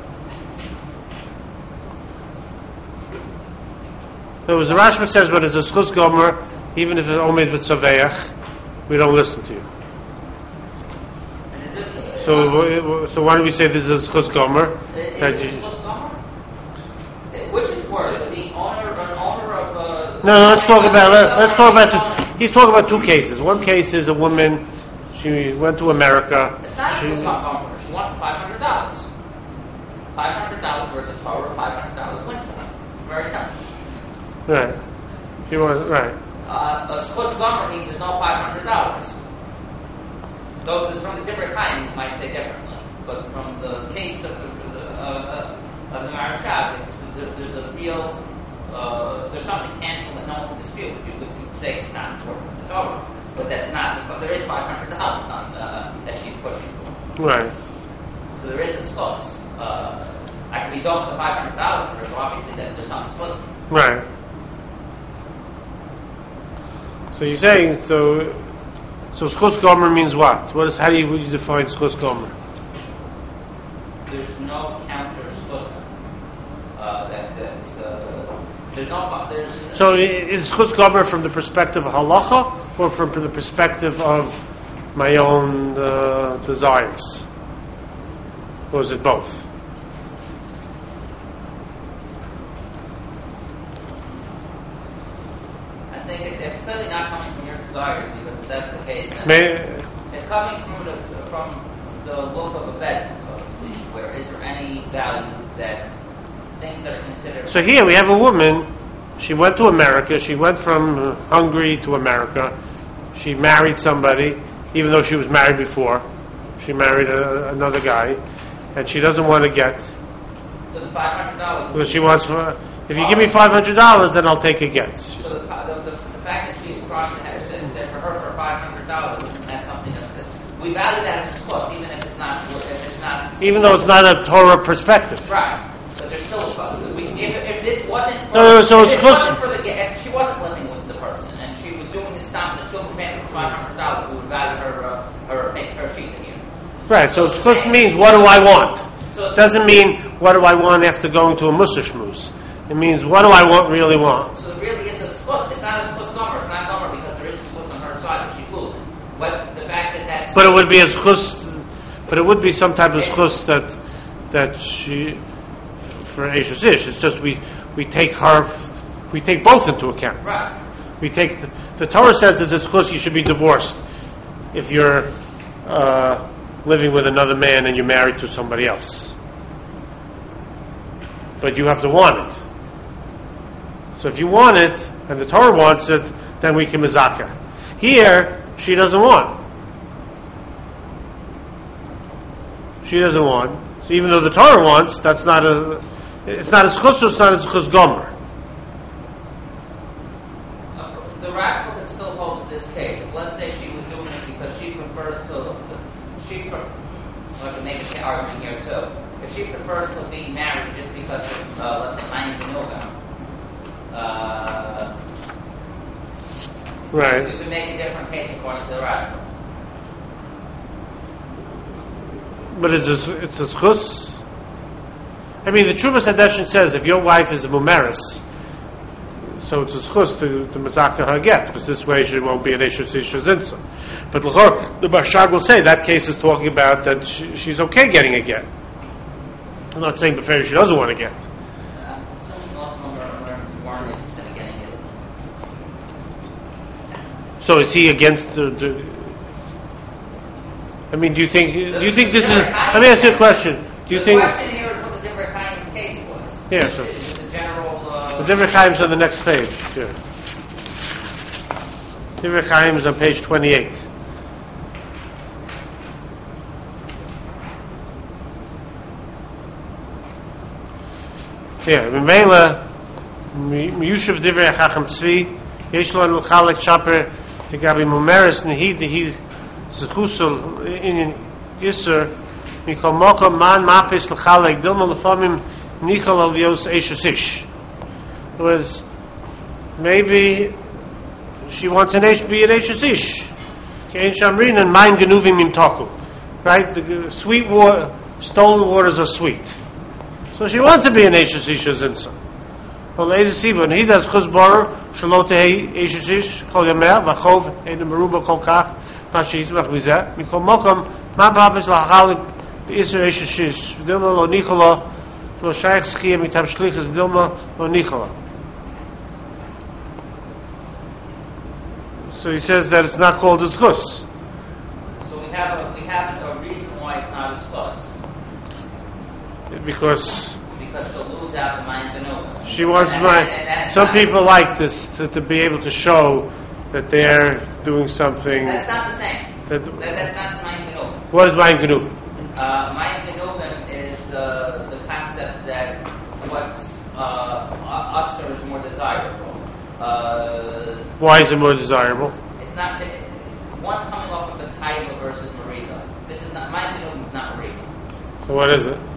So the Rashba says, but it's a Schus Gomer, even if it's always with Saveach, we don't listen to you. So why do we say this is Schus Gomer? Which is worse, the owner of No, let's talk about he's talking about two cases. One case is a woman, she went to America. It's not she wants $500. $500 versus Torah, $500 Winston. It's very simple. Right. She wants, right. A Schus Gomer means there's no $500. Though from the different kind, you might say differently. But from the case of the Marashab, there's a real, there's something tangible that no one can dispute. You could say it's not important to the Torah, but that's not. But there is $500 on that she's pushing for. Right. So there is a schus. I can result in the $500 for her, so obviously that there's some schus. Right. So you're saying so schus gomer means what? How do you define schus gomer? There's no counter schus. So is chutz gomer from the perspective of halacha or from the perspective of my own desires? Or is it both? I think it's clearly not coming from your desires, because if that's the case, it's coming from the look of a bezin, so to speak, where is there any values things that are considered. So here we have a woman, she went to America, she went from Hungary to America, she married somebody, even though she was married before, she married another guy, and she doesn't want to get. So the $500. Well, she wants, if you give me $500, then I'll take a get. So the fact that she's trying to have said for her for $500, isn't that something that's good? We value that as a plus, even if it's not. Even though it's not a Torah perspective. Right. But there's still a plus. If this wasn't for, if she wasn't living with the person and she was doing this stuff and the children paying for $500, we would value her sheet in here. Right. So schus means what do I want? So it doesn't mean what do I want after going to a Mussar shmooze. It means what do I really want. So it really is a schus. It's not a schus gomer. It's not gomer because there is a schus on her side that she's losing. But the fact that but it would be a schus. But it would be some type of schus that she. For Eishes Ish, it's just we take both into account. Right. We take the Torah says as a schus you should be divorced if you're living with another man and you're married to somebody else. But you have to want it. So if you want it and the Torah wants it, then we can mezakeh. Here she doesn't want. She doesn't want. So even though the Torah wants, it's not a zchus, it's not a zchus gomer. The Rashba could still hold in this case. If, let's say, she was doing this because she prefers I can make an argument here too. If she prefers to be married just because of, let's say, Mayim Genovim, right. We would make a different case according to the Rashba. But it's a zchus. I mean, the Trumas Hadeshin says if your wife is a mumeris, so it's a zchus to mazaka her get, because this way she won't be an Eishes Isha Zinsa. But the Barshag will say that case is talking about that she's okay getting a get. I'm not saying before she doesn't want to get. Assuming most of them weren't interested in getting it. So is he against the I mean, do you think this is? Let me ask you a question. Do you think? The question here is what the Divrei Chaim's case was. Yeah, sure. It's the general. The Divrei Chaim's on the next page. Sure. Divrei Chaim's on page 28. Yeah, Mimela Miyushav Divrei Chacham Tzvi Yesh Lo Chalek Shaper Tegabi Mumeres Nehi Zechusul in Yisur Mikol Mokom Man Mapis L'Chalek Dilma L'Famim Nichol Al Yos Eishes Ish. Was maybe she wants be an Eishes Ish. Kein Shamrin and Maim Genuvim Imtoku. Right? The sweet water, stolen waters are sweet. So she wants to be an Eishes Ish Zinsa. Well, when he does Chuzbar, Shalotei Eishes Ish, Kol Yamer, Vachov, Edem Meruba Kol Kach, Pashiz Machvizet, Mikol Mokom, Ma Babis Lachalik, Isser Eishes Ish, Dilma Lo Nichola, Lo Shaykh Schia Mitam Shlichas, Dilma Lo Nichola. So he says that it's not called a zchus. So we have a reason why it's not a zchus. Because she'll lose out the Mayim Genovim. She wants some people like this to be able to show that they're doing something. That's not the same. That's not Mayim Genovim. What is Mayim Genovim? Mayim Genovim is the concept that what's usher is more desirable. Why is it more desirable? It's not. One's coming off of the Taiva versus Merida. This is not Mayim Genovim. Is not Merida. So what is it?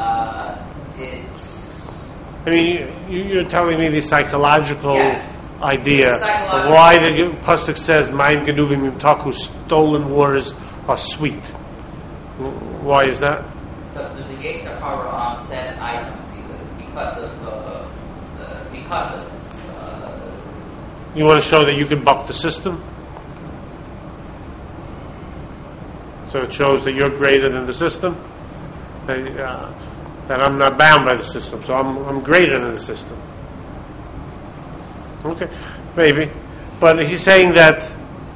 It's. I mean, you're telling me the psychological idea of psychological why the pasuk says "Mayim Genuvim Yimtaku," stolen waters are sweet. Why is that? Because there's a Yetzer Hara on said item because of this. You want to show that you can buck the system, so it shows that you're greater than the system. That I'm not bound by the system, so I'm greater than the system. Okay, maybe, but he's saying that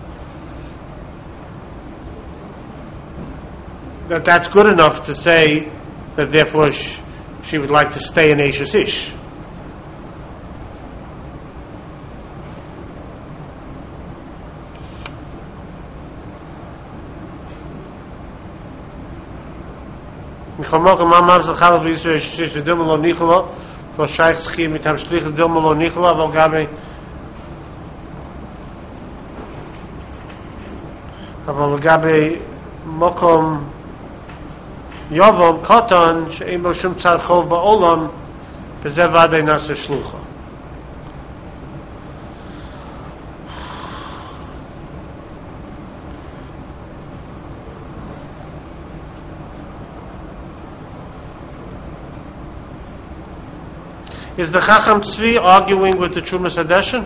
that's good enough to say that therefore she would like to stay in Eishes Ish. Mikhamok Mamam Zachal V'Yisrael Shish V'Dilma Lo Nichola Lo Shaykh Schim Mitam Shlich V'Dilma Lo Nichola V'Al Gabe V'Al Gabe Mokom Yovom Koton She'im Bo Shum Tzad Chov Ba'olam B'Zeh V'Adei Nasa Shlucha. Is the Chacham Tzvi arguing with the Trumas Hadeshin?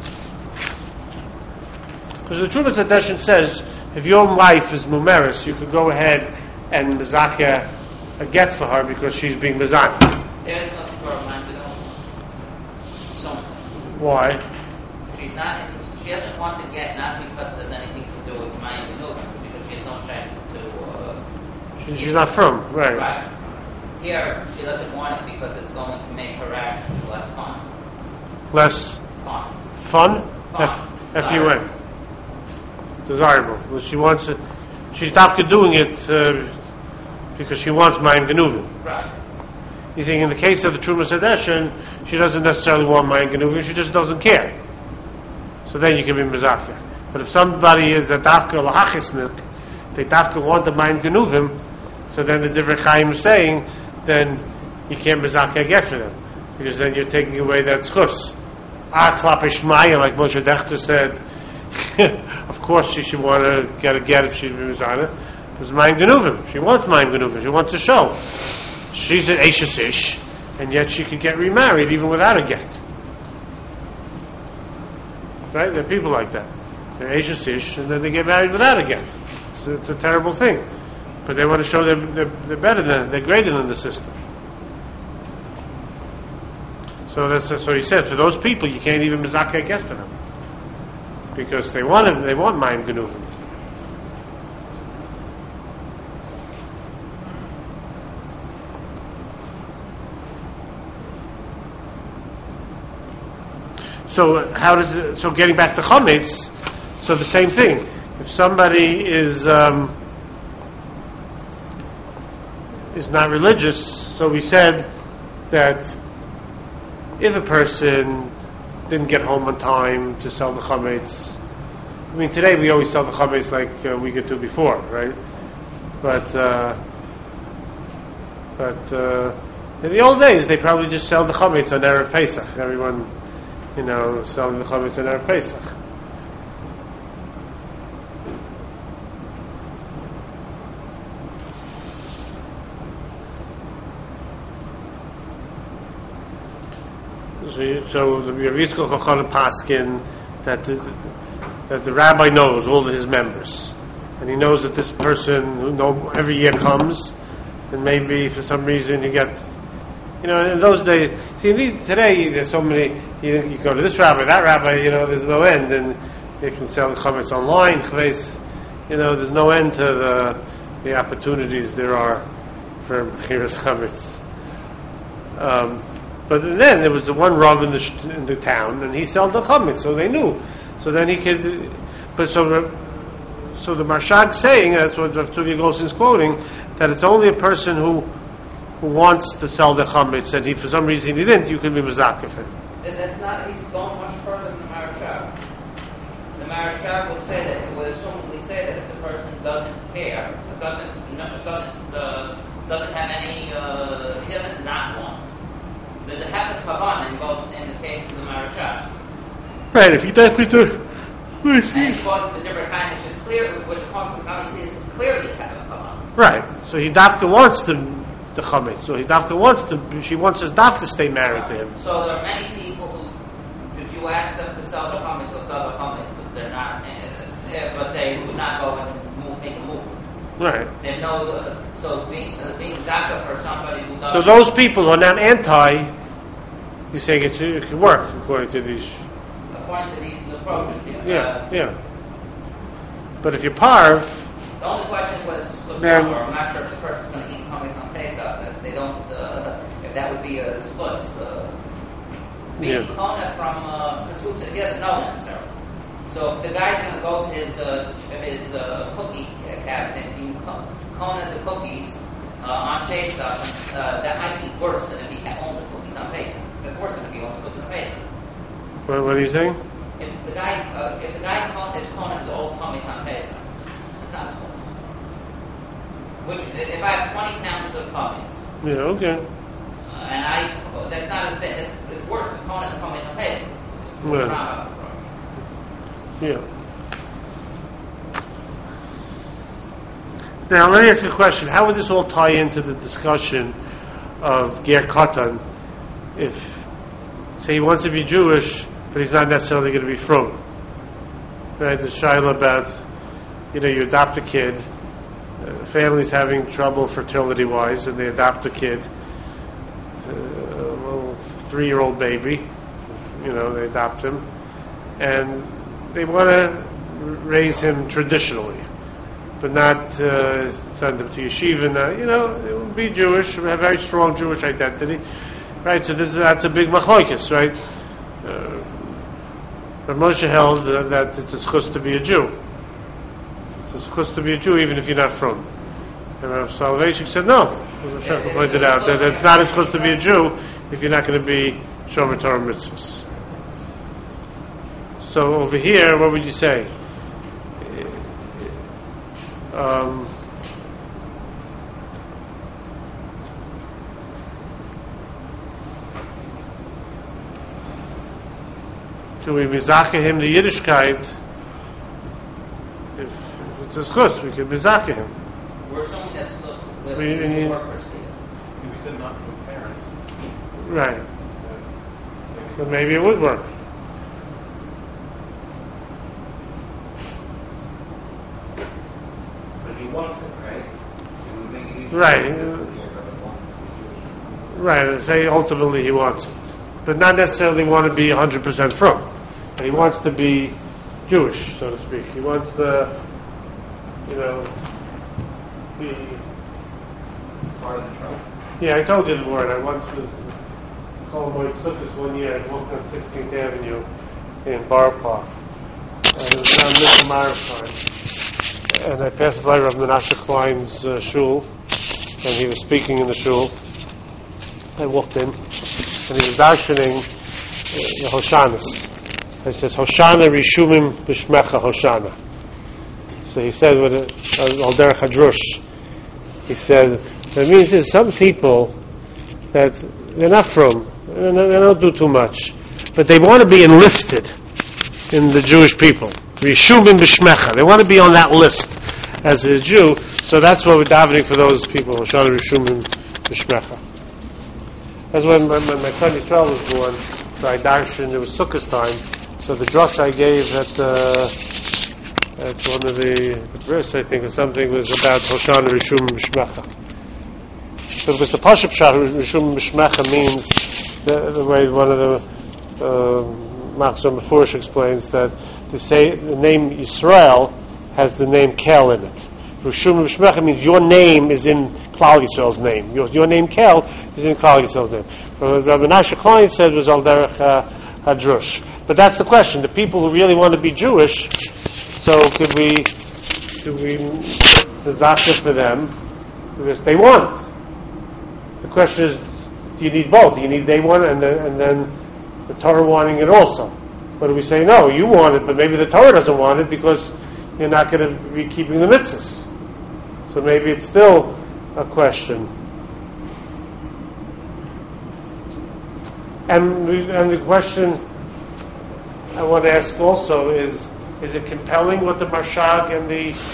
Because the Trumas Hadeshin says, if your wife is Mumeris, you could go ahead and Mizakya a get for her because she's being Mizak. There's no score of Mayim Genovim. Why? She's not interested. She doesn't want to get, not because there's anything to do with Mayim Genovim, because she has no chance to. She's not from, right? Right. Here, she doesn't want it because it's going to make her actions less fun. Less Fun. fun? F-U-N. Desirable. Well, she wants it. She's not doing it because she wants Mayim Genuvim. Right. He's saying in the case of the Trumas Hadeshin, she doesn't necessarily want Mayim Genuvim, she just doesn't care. So then you can be Mezakeh. But if somebody is a Dafka Lahachisnik, they Dafka want the Mayim Genuvim, so then the Divrei Chaim is saying, then you can't Mezakeh get for them. Because then you're taking away that schus. Klape Shmaya, like Moshe Dechter said, of course she should want to get a get if she's Mizana. Because Mayim Genuvim. She wants Mayim Genuvim. She wants to show. She's an Eishes Ish, and yet she could get remarried even without a get. Right? There are people like that. They're Eishes Ish, and then they get married without a get. It's a terrible thing. But they want to show they're better than, they're greater than the system. So he said, for those people, you can't even Mizakeh get for them. Because they want Mayim Genuvim. So getting back to Chametz, so the same thing. If somebody is not religious, so we said that if a person didn't get home on time to sell the chametz, I mean today we always sell the chametz like a week or two before, right? But in the old days they probably just sell the chametz on Erev Pesach. Everyone, selling the chametz on Erev Pesach. So the Rav Yitzchak Chochanim Paskin that the rabbi knows all of his members, and he knows that this person who every year comes, and maybe for some reason you get, in those days. See, today there's so many. You go to this rabbi, that rabbi. There's no end, and you can sell chametz online. Chametz, there's no end to the opportunities there are for mechiras chametz. But then there was the one Rav in the town, and he sold the chametz, so they knew. So then he could. But so the Marshag saying, that's what Rav Tuvia Goldstein's quoting, that it's only a person who wants to sell the chametz, and for some reason he didn't. You can be mezakeh him. And that's not. He's going much further than the Marshag. The Marshag would say that. Would assumably say that if the person doesn't care, doesn't have any, he doesn't not want. There's a hefet kavan involved in the case of the Marashah. Right, if you don't put the... And because the different kind, which is clear, which according to the is clearly a hefet kavan. Right, so he dafka wants the chametz. So he dafka she wants his daf to stay married to him. So there are many people who, if you ask them to sell the chametz, they'll sell the chametz, but they're not, but they would not go and make a move. Right. They know so being zakah for somebody who doesn't. So those people who are not anti, you're saying it can work according to these. According to these approaches, yeah. But if you're parv, the only question is whether it's supposed to come, or I'm not sure if the person's going to eat chametz on Pesach. That they don't. If that would be a spus. Being kona from he doesn't know necessarily. So if the guy's going to go to his cookie cabinet and kona the cookies on Pesach, that might be worse than if he owned the cookies on Pesach. That's worse than if he owned the cookies on Pesach. What are you saying? If the guy is kona his old chametz on Pesach, it's not a spus. Which if I have 20 pounds of chametz. Yeah. Okay. And that's not a bit. It's worse than kona the chametz on Pesach. It's not. Yeah. Now let me ask you a question. How would this all tie into the discussion of Ger Katan? If, say, he wants to be Jewish, but he's not necessarily going to be frum. Right? The shaila about, you adopt a kid, the family's having trouble fertility-wise, and they adopt a kid, a little 3-year-old baby, they adopt him, and they want to raise him traditionally, but not send him to yeshiva. It will be Jewish, have a very strong Jewish identity, right? So that's a big machlokes, right? But Moshe held that it's a schus to be a Jew. It's a schus to be a Jew even if you're not from. And Rav Soloveitchik said no. Rav Sheffer pointed out that it's not supposed to be a Jew if you're not going to be Shomer Torah mitzvahs. So over here, what would you say? Do we mizaka him the Yiddishkeit? If it's a schus, we can mizaka him. We're assuming that's supposed to We work for Steve. We said not from parents. Right. But maybe it would work. But he wants it, right? Right. Right. Say ultimately he wants it, but not necessarily want to be 100% from. But he wants to be Jewish, so to speak. He wants to, be Part of the tribe. Yeah, I told you the word. I once was called my Sukkot one year. I walked on 16th Avenue in Borough Park. And it was around Mr. Marathon. And I passed by Rav Menashe Klein's shul, and he was speaking in the shul. I walked in, and he was darshaning the Hoshanas. He says, Hoshana Rishumim B'Shmecha Hoshana. So he said, Al Derech Hadrush, he said, that means there's some people that they're not from, they don't do too much, but they want to be enlisted in the Jewish people. Rishumim B'Shmecha. They want to be on that list as a Jew, so that's what we're davening for those people. Hoshana Rishumim B'Shmecha. That's when my son Yisrael was born, so I darshan, it was Sukkot time, so the drush I gave at one of the bris, I think, or something, was about Hoshana Rishum Mishmecha. So because the Pashup Shah Rishum Mishmecha means the way one of the Machzor Mefurish explains that to say the name Yisrael has the name Kel in it. Rishum Mishmecha means your name is in Klal Yisrael's name. Your name Kel is in Klal Yisrael's name. What Rabbi Menashe Klein said was Al Derech Hadrush. But that's the question. The people who really want to be Jewish, so could we mizaka for them because they want it? The question is, do you need both? Do you need they want it and then the Torah wanting it also? Or do we say, no, you want it, but maybe the Torah doesn't want it because you're not going to be keeping the mitzvahs. So maybe it's still a question. And the question I want to ask also is it compelling what the Marshag and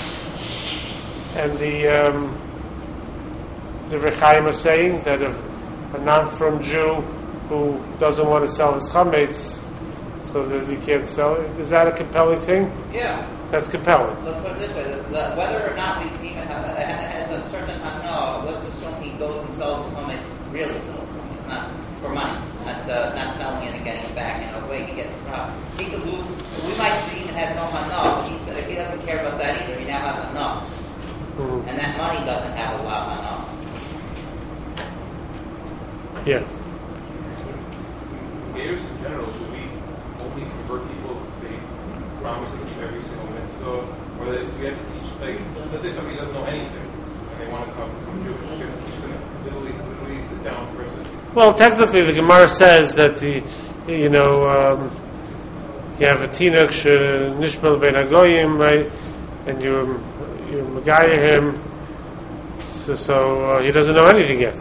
the Rechaim are saying, that a non-from Jew who doesn't want to sell his chametz, so that he can't sell it, is that a compelling thing? Yeah. That's compelling. Let's put it this way: whether or not he even has a certain no, let's assume he goes and sells the chametz, really sells the chametz, not for money, not selling it and getting it back. In a way, he gets a profit. He could lose. We might even have no hana, but he doesn't care about that either. He now has hana, and that money doesn't have a lot of hana. Yeah. Gators in general, do we only convert people if they promise to keep every single mitzvah, or do we have to teach? Like, let's say somebody doesn't know anything and they want to become Jewish. Do we have to teach them literally sit down first? Well, technically, the Gemara says that you have a tinuk nishmal ben hagoyim, right, and you megaya him, so he doesn't know anything yet.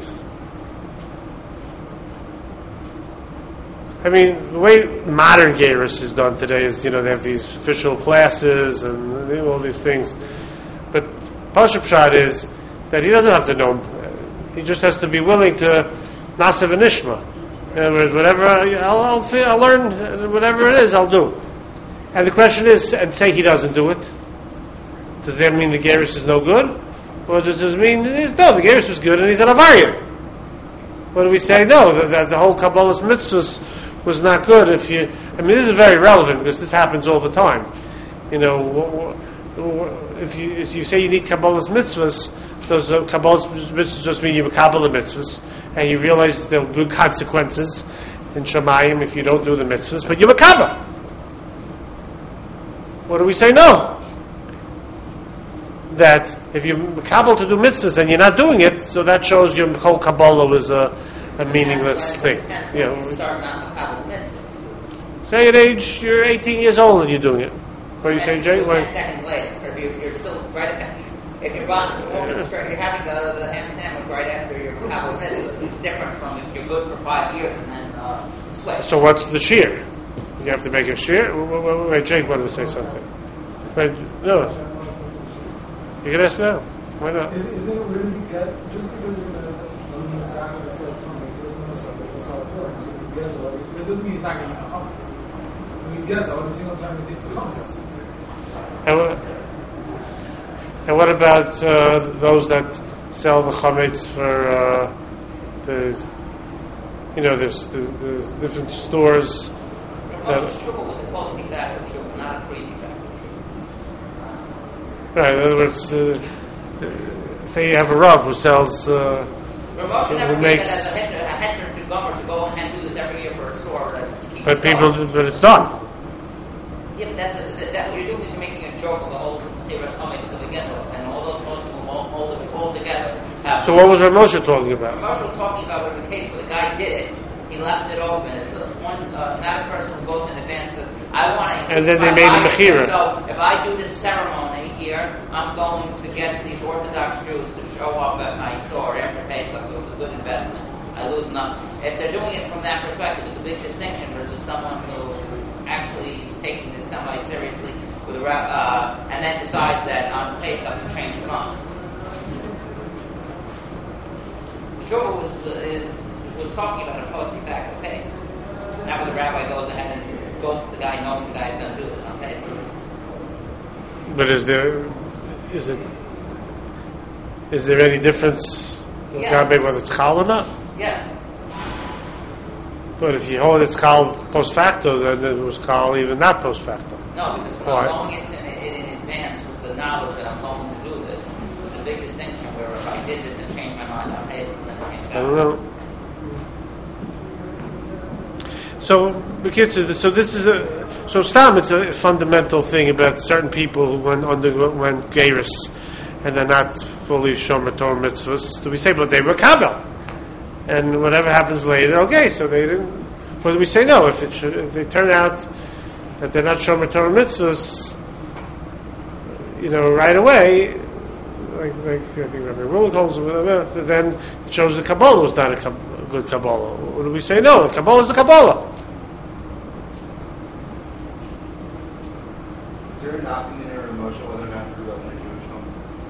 I mean, the way modern Gerus is done today is, they have these official classes and all these things. But Pashup Pshat is that he doesn't have to know. He just has to be willing to nasav and nishma. In other words, whatever I'll learn, whatever it is, I'll do. And the question is, and say he doesn't do it, does that mean the Gerus is no good? Or does it mean, no, the Gerus was good and he's an Avarya? What do we say? No, that the whole Kabbalah's mitzvahs was not good. This is very relevant because this happens all the time. If you say you need Kabbalah's mitzvahs, those Kabbalah's mitzvahs just mean you Kabbalah mitzvahs, and you realize there will be consequences in Shemayim if you don't do the mitzvahs, but you're Kabbalah. What do we say? No. That If you're makabel to do mitzvahs and you're not doing it, so that shows your whole Kabbalah is a meaningless thing. You know, Start not makabel mitzvahs. say at age you're 18 years old and you're doing it. What do you say, Jay? 10 seconds later, or if you're still right at if you're having the ham sandwich right after your makabel mitzvahs, it's different from if you're good for 5 years and then switch. So what's the shear? You have to make a shear? Wait, Jake wanted to say something. Wait, no. You can ask now. Why not? Isn't it really get just because you're going to learn the sound that says hummus, it doesn't mean something that's how it works. If you guess all, it doesn't mean he's not going to eat the hummus. When you guess all, every single time he takes the hummus. And what about those that sell the chametz for there's different stores. Rosh Hashanah was supposed to be that of Truma, not a pre-defect. Right. In other words, say you have a rav who sells. Rav never makes. As a heter to gomer to go and do this every year for a store that's keeping. But it's done. Yeah, but that what you're doing is you're making a joke of the whole Teras Chametz to begin with, and all those Moshe will all together. So what was Rav Moshe talking about? Rav Moshe was talking about the case where the guy did it. He left it open. It's just one, not a person who goes in advance that I want to. And then they made a mechira. So if I do this ceremony here, I'm going to get these Orthodox Jews to show up at my store after Pesach, so it's a good investment. I lose nothing. If they're doing it from that perspective, it's a big distinction versus someone who actually is taking this semi-seriously with a and then decides that on Pesach to change it on. The trouble was talking about a post-defacto case. Now where the rabbi goes ahead and goes to the guy knowing the guy's going to do this on Pesach. But is there any difference whether it's chal or not? Yes. But if you hold it's chal post facto, then it was chal even not post facto. No, because when I'm going into it in advance with the knowledge that I'm going to do this, there's a big distinction where if I did this and changed my mind on Pesach, then I can't I don't know. So this is Stam. It's a fundamental thing about certain people who went Geiris and they're not fully Shomer Torah mitzvahs. Do we say, but they were Kabel, and whatever happens later, okay? So they didn't. But we say no. If they turn out that they're not Shomer Torah mitzvahs, right away, like I think Rabbi Rulon holds or whatever, then it shows the Kabbalah was not a good Kabbalah. Or do we say no? The Kabbalah is a Kabbalah. Is there an opinion or emotion whether or not to grow up in a Jewish home?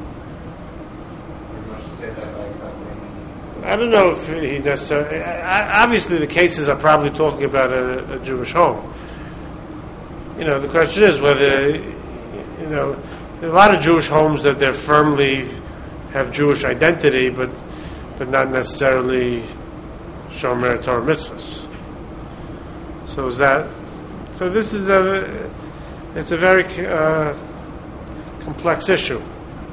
Or Moshe said that by accepting? I don't know if he necessarily. Obviously, the cases are probably talking about a Jewish home. The question is whether there are a lot of Jewish homes that they firmly have Jewish identity, but not necessarily Shomer Torah mitzvahs. So is that? So this is it's a very complex issue.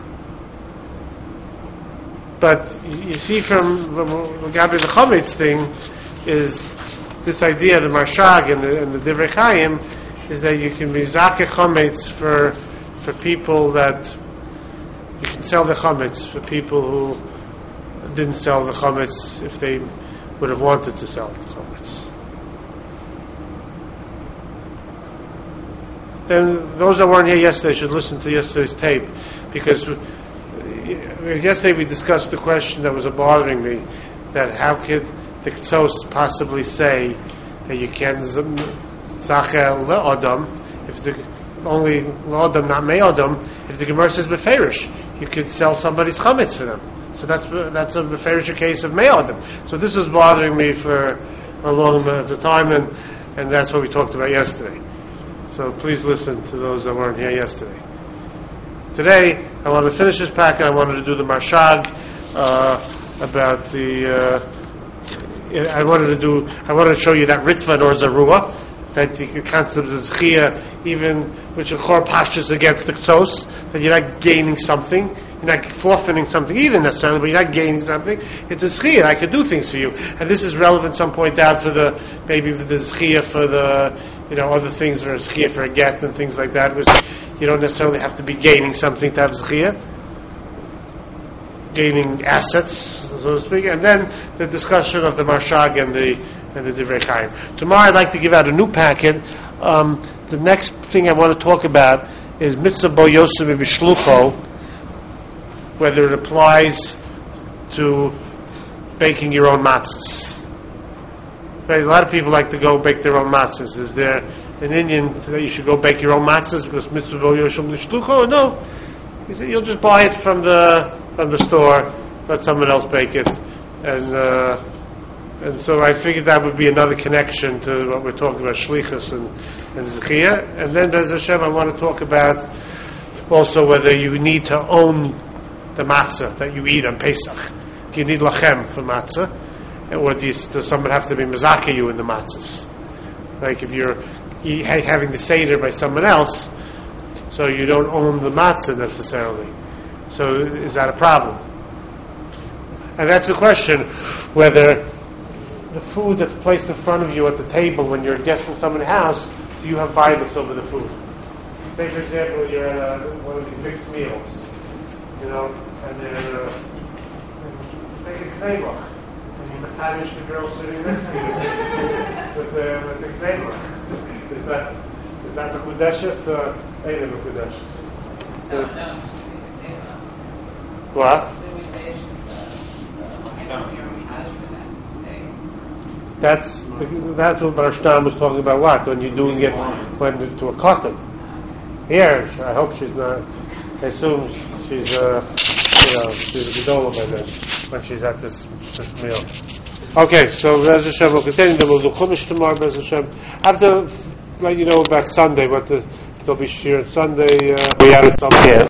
But you see from Gabi the Chametz thing is this idea of the Marshag and the Divrei Chaim is that you can be Zakeh Chametz for people that you can sell the Chametz for people who didn't sell the Chametz if they would have wanted to sell the Chametz. Then those that weren't here yesterday should listen to yesterday's tape, because yesterday we discussed the question that was bothering me, that how could the Ktsos possibly say that you can't Zachel le'odam if the only le'odam, not me'odam, if the Gemara says beferish, you could sell somebody's chametz for them. So that's a beferish case of me'odam. So this was bothering me for a long amount of time, and that's what we talked about yesterday. So please listen to those that weren't here yesterday. Today, I want to finish this packet. I wanted to do the Marshag about the. I wanted to show you that Ritva or Zarua, that the concept of Zechia, even which a Chor pastures against the Ktsos, that you're not gaining something, you're not forfeiting something either necessarily, but you're not gaining something. It's a Zechia. I can do things for you, and this is relevant. Some point out for the Zechia for the other things for a Zechia for a get and things like that, which you don't necessarily have to be gaining something to have Zechia. gaining assets, so to speak, and then the discussion of the Marshag and the Divrei Chaim. Tomorrow I'd like to give out a new packet. The next thing I want to talk about is Mitzvah Bo Yosef B'Shlucho, whether it applies to baking your own matzahs. Right? A lot of people like to go bake their own matzahs. Is there an Indian that you should go bake your own matzahs because Mitzvah Bo Yosef B'Shlucho? No. He said you'll just buy it from the store, let someone else bake it, and so I figured that would be another connection to what we're talking about, Shlichus and Zechiyah. And then, Bez Hashem, I want to talk about also whether you need to own the matzah that you eat on Pesach. Do you need lachem for matzah? Or does someone have to be mezakeh you in the matzahs? Like if you're having the Seder by someone else, so you don't own the matzah necessarily. So is that a problem? And that's the question, whether the food that's placed in front of you at the table when you're a guest in someone's house, do you have bibles over the food? Say, for example, you're at one of these mixed meals, and they're making knebach, and you punish the girl sitting next to you with the knebach. Is that the kudeshes or ain't it the kudeshes? No. What? That's what Bar Shtam was talking about. What when you're doing it to a cotton? Here, I hope she's not. I assume she's she's a gedola by then when she's at this meal. Okay, so Bez Hashem will continue. Then we'll do Chumash tomorrow. Bez Hashem. I have to let you know about Sunday. There'll be shir Sunday. We have it somewhere.